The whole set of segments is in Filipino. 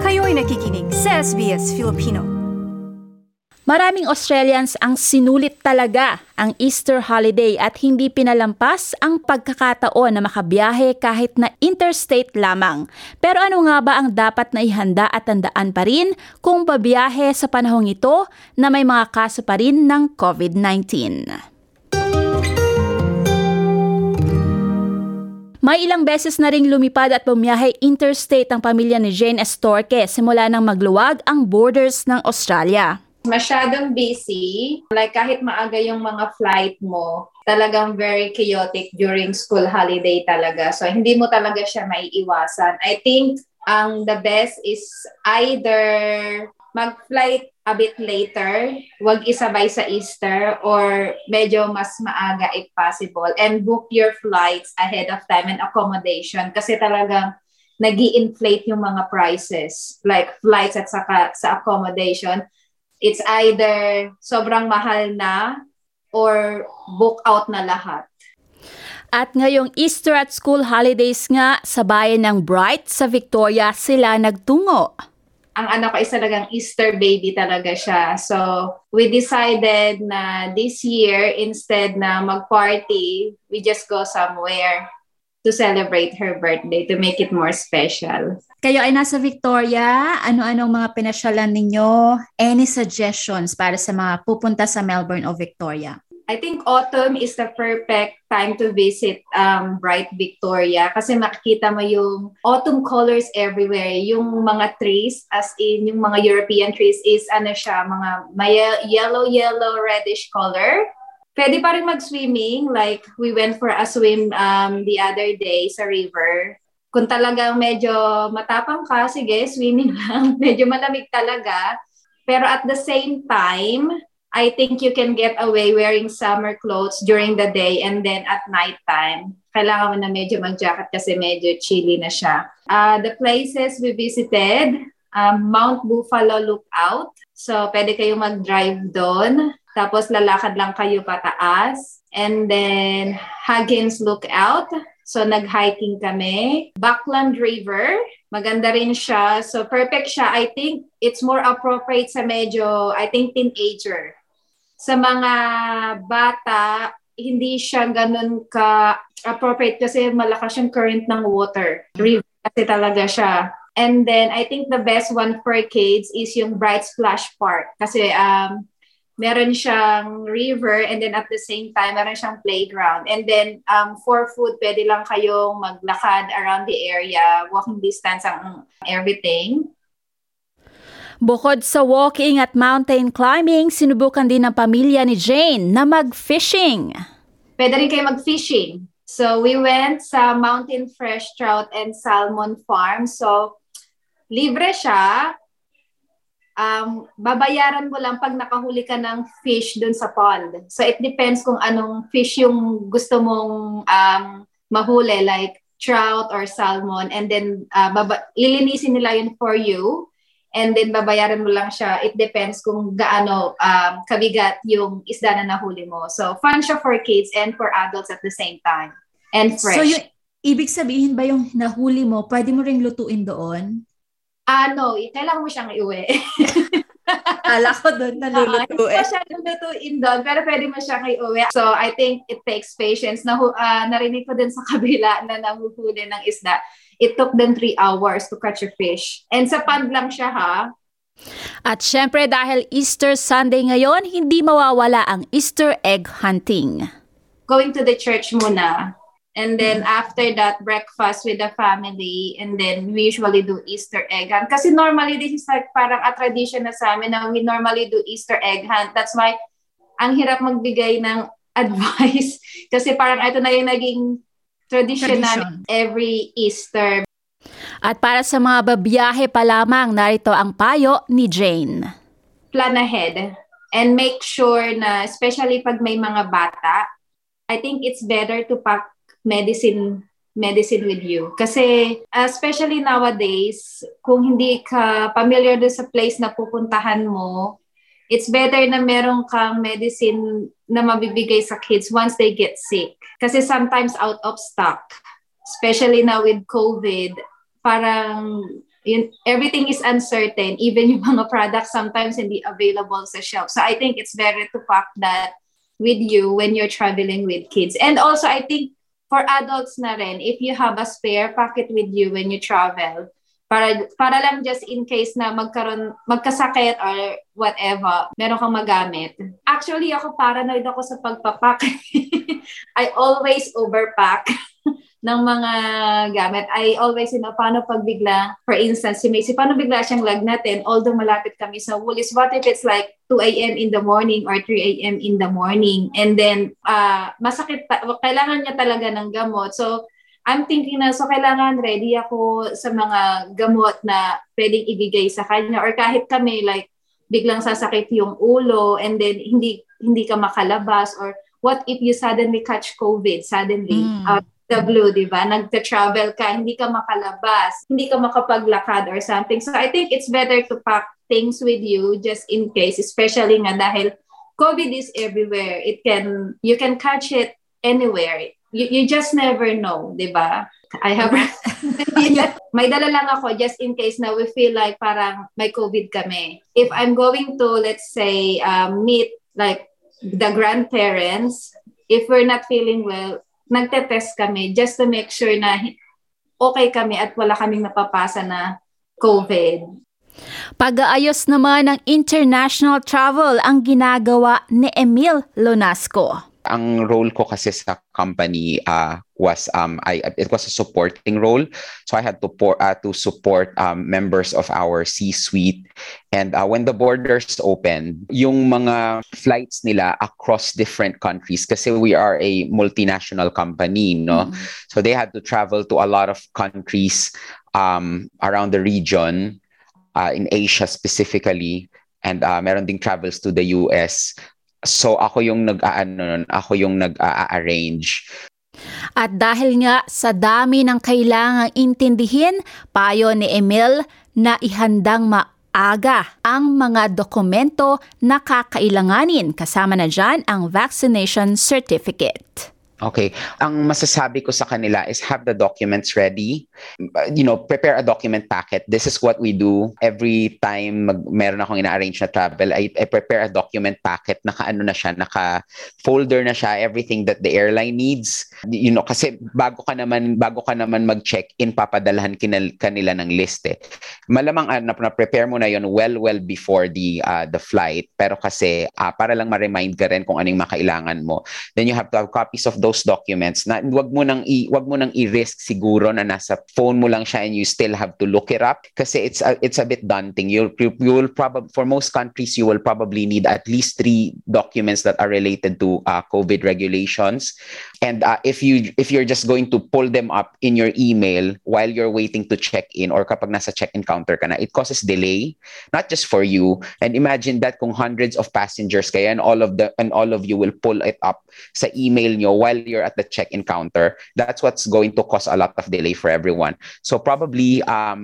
Kayo'y nakikinig sa SBS Filipino. Maraming Australians ang sinulit talaga ang Easter holiday at hindi pinalampas ang pagkakataon na makabiyahe kahit na interstate lamang. Pero ano nga ba ang dapat na ihanda at tandaan pa rin kung babiyahe sa panahong ito na may mga kaso pa rin ng COVID-19? May ilang beses na ring lumipad at bumiyahe interstate ang pamilya ni Jane Estorque simula nang magluwag ang borders ng Australia. Masyadong busy. Like kahit maaga yung mga flight mo, talagang very chaotic during school holiday talaga. So hindi mo talaga siya maiiwasan. I think the best is either mag-flight a bit later, wag isabay sa Easter, or medyo mas maaga if possible, and book your flights ahead of time and accommodation kasi talagang nag-i-inflate yung mga prices, like flights at saka sa accommodation. It's either sobrang mahal na or book out na lahat. At ngayong Easter at school holidays nga, sa bayan ng Bright sa Victoria sila nagtungo. Ang anak ko is talagang Easter baby talaga siya. So, we decided na this year, instead na mag-party, we just go somewhere to celebrate her birthday, to make it more special. Kayo ay nasa Victoria, ano-anong mga pinasyalan ninyo? Any suggestions para sa mga pupunta sa Melbourne o Victoria? I think autumn is the perfect time to visit Bright Victoria kasi makikita mo yung autumn colors everywhere. Yung mga trees, as in yung mga European trees is mga yellow, reddish color. Pwede pa rin mag-swimming. Like, we went for a swim the other day sa river. Kung talagang medyo matapang ka, sige, swimming lang. Medyo malamig talaga. Pero at the same time, I think you can get away wearing summer clothes during the day and then at nighttime. Kailangan mo na medyo mag-jacket kasi medyo chilly na siya. The places we visited, Mount Buffalo Lookout. So, pwede kayo mag-drive doon. Tapos, lalakad lang kayo pataas. And then, Huggins Lookout. So, nag-hiking kami. Buckland River. Maganda rin siya. So, perfect siya. I think it's more appropriate sa medyo, teenager. Sa mga bata, hindi siya ganun ka-appropriate kasi malakas yung current ng water. River kasi talaga siya. And then, I think the best one for kids is yung Bright Splash Park. Kasi, meron siyang river and then at the same time, meron siyang playground. And then for food, pwede lang kayong maglakad around the area, walking distance ang everything. Bukod sa walking at mountain climbing, sinubukan din ng pamilya ni Jane na mag-fishing. Pwede rin kayo mag-fishing. So we went sa Mountain Fresh Trout and Salmon Farm. So libre siya. Babayaran mo lang pag nakahuli ka ng fish dun sa pond. So it depends kung anong fish yung gusto mong mahuli, like trout or salmon. And then lilinisin nila yun for you. And then babayaran mo lang siya. It depends kung gaano kabigat yung isda na nahuli mo. So fun siya for kids and for adults at the same time. And fresh. So ibig sabihin ba yung nahuli mo, pwede mo ring lutuin doon? No, kailangan mo siyang iuwi. Kala ko doon nalulutuin. Hindi mo siya lulutuin doon, pero pwede mo siyang iuwi. So, I think it takes patience. Narinig ko din sa kabila na nahuhuli ng isda. It took them 3 hours to catch a fish. And sa pond lang siya, ha? At syempre, dahil Easter Sunday ngayon, hindi mawawala ang Easter egg hunting. Going to the church muna. And then after that, breakfast with the family. And then we usually do Easter egg hunt. Kasi normally, this is like parang a tradition na sa amin na we normally do Easter egg hunt. That's why ang hirap magbigay ng advice. Kasi parang ito na yung naging tradition every Easter. At para sa mga babiyahe pa lamang, narito ang payo ni Jane. Plan ahead. And make sure na, especially pag may mga bata, I think it's better to pack medicine with you. Kasi especially nowadays, kung hindi ka familiar doon sa place na pupuntahan mo, it's better na meron kang medicine na mabibigay sa kids once they get sick. Kasi sometimes out of stock. Especially now with COVID, parang everything is uncertain. Even yung mga products sometimes hindi available sa shelf. So I think it's better to pack that with you when you're traveling with kids. And also, I think for adults na rin, if you have a spare, pack it with you when you travel. Para lang just in case na magkasakit or whatever, meron kang magamit. Actually, ako paranoid ako sa pagpapack. I always overpack ng mga gamit. I always, paano pag bigla, for instance, si Macy, paano bigla siyang lagnatin, although malapit kami sa Woolies, what if it's like 2 a.m. in the morning or 3 a.m. in the morning? And then, masakit pa, kailangan niya talaga ng gamot. So, I'm thinking na, so kailangan ready ako sa mga gamot na pwedeng ibigay sa kanya. Or kahit kami, like, biglang sasakit yung ulo and then hindi ka makalabas. Or what if you suddenly catch COVID, suddenly, out the blue, di ba? Nagta-travel ka, hindi ka makalabas, hindi ka makapaglakad or something. So I think it's better to pack things with you just in case, especially nga dahil COVID is everywhere. You can catch it anywhere. You just never know, di ba? I have may dala lang ako just in case na we feel like parang may COVID kami. If I'm going to, let's say, meet like the grandparents, if we're not feeling well, nagte-test kami just to make sure na okay kami at wala kaming napapasa na COVID. Pag-aayos naman ng international travel ang ginagawa ni Emil Lonasco. Ang role ko kasi sa company was it was a supporting role, so I had to support members of our C-suite, and when the borders opened, yung mga flights nila across different countries, kasi we are a multinational company, no? So they had to travel to a lot of countries around the region, in Asia specifically, and meron ding travels to the US. So ako yung nag-arrange. At dahil nga sa dami ng kailangang intindihin, payo ni Emil na ihandang maaga ang mga dokumento na kakailanganin, kasama na dyan ang vaccination certificate. Okay. Ang masasabi ko sa kanila is have the documents ready. Prepare a document packet. This is what we do every time meron akong ina-arrange na travel. I prepare a document packet. Naka-folder na siya, everything that the airline needs. Kasi bago ka naman mag-check-in, papadalahan kanila ng list eh. Malamang na-prepare mo na yon well before the flight. Pero kasi para lang ma-remind ka rin kung anong makailangan mo. Then you have to have copies of those documents. Na wag mo nang i-risk siguro na nasa phone mo lang siya and you still have to look it up, kasi it's a bit daunting. You will probably, for most countries, you will probably need at least 3 documents that are related to COVID regulations. And if you're just going to pull them up in your email while you're waiting to check in, or kapag nasa check-in counter ka na, it causes delay, not just for you. And imagine that kung hundreds of passengers kayo and all of you will pull it up sa email nyo while you're at the check-in counter, that's what's going to cause a lot of delay for everyone. So probably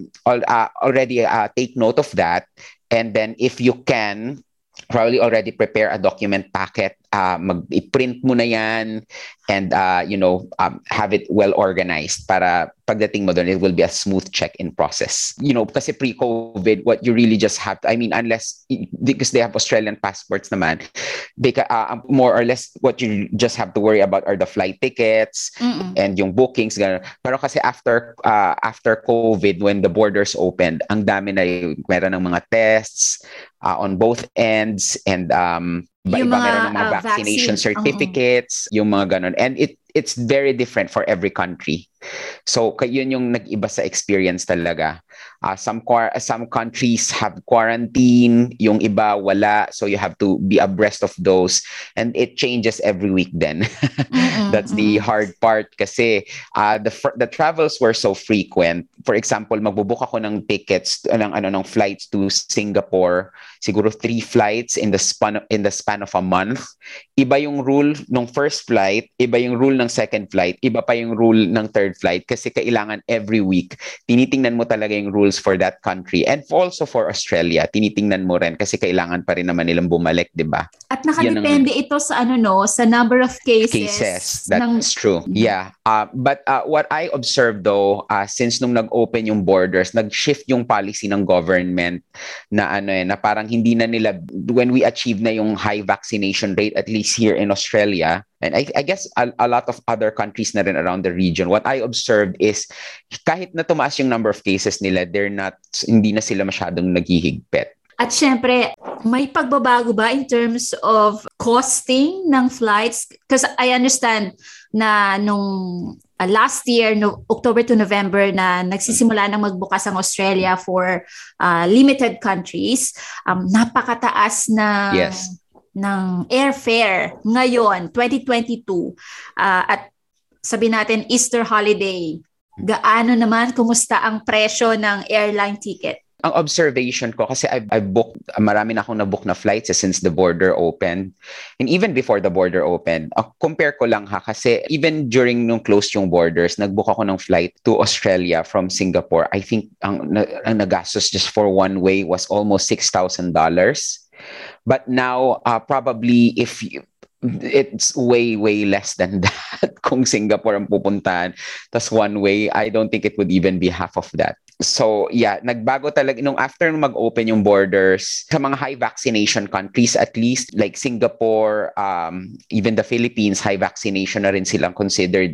already take note of that, and then if you can, probably already prepare a document packet. Mag-print mo na yan, and have it well organized para pagdating mo doon, it will be a smooth check-in process. Kasi pre-COVID, what you really just have to, unless, because they have Australian passports naman, they more or less what you just have to worry about are the flight tickets and yung bookings, ganun. Pero kasi after COVID, when the borders opened, ang dami na meron ng mga tests on both ends, and iba meron ng mga vaccination certificates, yung mga ganun. And it's very different for every country. So yun yung nag-iba sa experience talaga. Some countries have quarantine, yung iba wala, so you have to be abreast of those, and it changes every week then. That's the hard part, kasi the travels were so frequent. For example, magbubook ako ng tickets ng flights to Singapore, siguro 3 flights in the span of a month. Iba yung rule nung first flight, iba yung rule ng second flight, iba pa yung rule ng third flight kasi kailangan every week tinitingnan mo talaga yung rules for that country, and also for Australia tinitingnan mo rin kasi kailangan pa rin naman nilang bumalik, di ba? At nakadepende ito sa sa number of cases. That's true. Yeah. But what I observed though, since nung nag-open yung borders, nag-shift yung policy ng government na na parang hindi na nila, when we achieve na yung high vaccination rate, at least here in Australia, and I guess a lot of other countries na rin around the region, what I observed is kahit na tumaas yung number of cases nila, hindi na sila masyadong naghihigpit. At syempre, may pagbabago ba in terms of costing ng flights? Because I understand na nung last year, no, October to November, na nagsisimula nang magbukas ang Australia for limited countries, napakataas na ng airfare ngayon, 2022. At sabi natin, Easter holiday, gaano naman, kumusta ang presyo ng airline ticket? Ang observation ko, kasi I've booked, marami na akong na-book na flights since the border opened. And even before the border opened, compare ko lang kasi even during nung closed yung borders, nag-book ako ng flight to Australia from Singapore. I think ang nagastos just for one way was almost $6,000. But now, probably it's way less than that kung Singapore ang pupuntahan. Tas one way, I don't think it would even be half of that. So yeah, nagbago talaga nung after mag-open yung borders sa mga high vaccination countries, at least like Singapore, even the Philippines, high vaccination na rin silang considered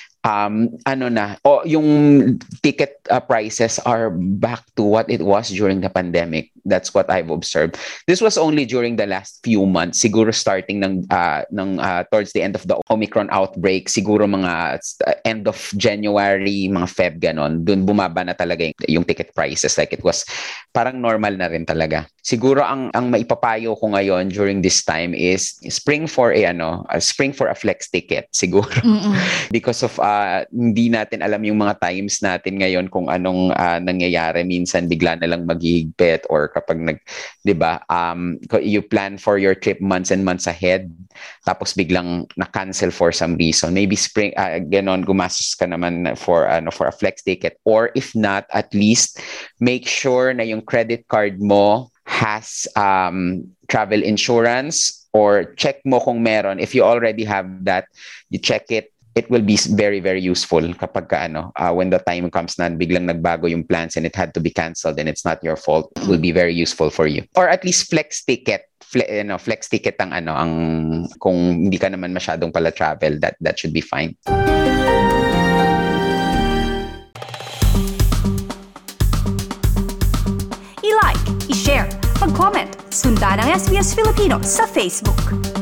yung ticket prices are back to what it was during the pandemic. That's what I've observed. This was only during the last few months, siguro starting ng towards the end of the Omicron outbreak, siguro mga end of January, mga Feb ganon, dun bumaba na talaga yung ticket prices, like it was parang normal na rin talaga. Siguro ang maipapayo ko ngayon during this time is spring for a flex ticket siguro. Because of hindi natin alam yung mga times natin ngayon kung anong nangyayari, minsan bigla na lang maghihigpit, or kapag you plan for your trip months and months ahead, tapos biglang na-cancel for some reason, maybe spring ganon, gumastos ka naman for a flex ticket, or if not, at least make sure na yung credit card mo has travel insurance, or check mo kung meron. If you already have that, you check it. It will be very useful kapag when the time comes na biglang nagbago yung plans and it had to be canceled and it's not your fault. It will be very useful for you. Or at least flex ticket. Flex ticket ang kung hindi ka naman masyadong pala travel, that should be fine. I-like, i-share, mag-comment, sundan ang SBS Filipino sa Facebook.